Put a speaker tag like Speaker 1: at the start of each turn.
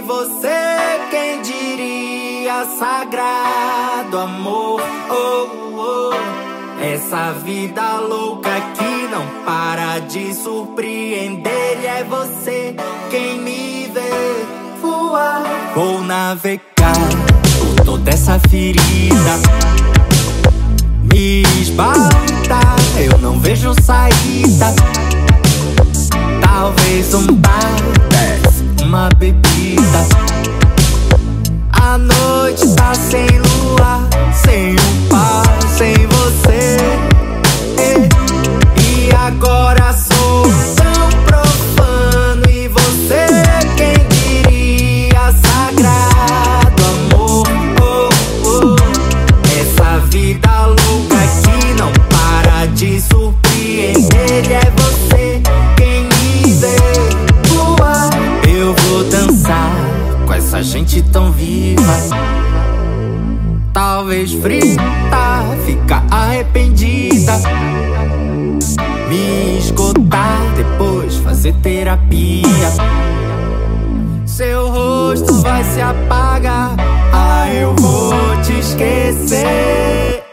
Speaker 1: você, quem diria? Sagrado amor, oh, oh. Essa vida louca que não para de surpreender. E é você quem me vê voar. Vou navegar por toda essa ferida, me esbaltar, eu não vejo saída. Talvez um bar, uma bebida. A noite tá sem lua, sem um par, sem você. E agora sou tão profano. E você, quem diria? Sagrado amor, oh, oh. Essa vida louca que não para de surpreender. E é você quem me vê voar. Eu vou dançar com essa gente tão viva. Talvez frita, ficar arrependida, me esgotar, depois fazer terapia. Seu rosto vai se apagar, ah, eu vou te esquecer.